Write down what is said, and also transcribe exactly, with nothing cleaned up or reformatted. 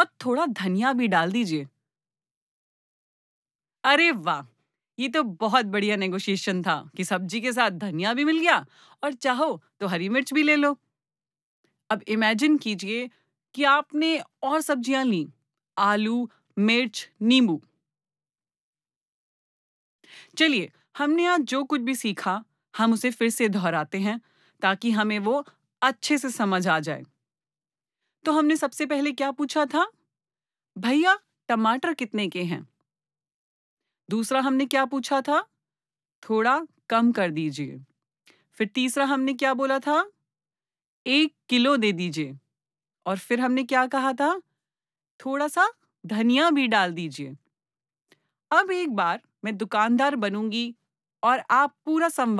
और थोड़ा धनिया भी डाल दीजिए। अरे वाह! ये तो बहुत बढ़िया नेगोशिएशन था कि सब्जी के साथ धनिया भी मिल गया और चाहो तो हरी मिर्च भी ले लो। अब इमेजिन कीजिए कि आपने और सब्जियां ली, आलू, मिर्च, नींबू। चलिए, हमने आज जो कुछ भी सीखा, हम उसे फिर से दोहराते हैं ताकि हमें वो अच्छे से समझ आ जाए। तो हमने सबसे पहले क्या पूछा था? भैया, टमाटर कितने के हैं? दूसरा हमने क्या पूछा था? थोड़ा कम कर दीजिए। फिर तीसरा हमने क्या बोला था? एक किलो दे दीजिए। और फिर हमने क्या कहा था? थोड़ा-सा धनिया भी डाल दीजिए। अब एक बार मैं दुकानदार बनूंगी और आप पूरा संवाद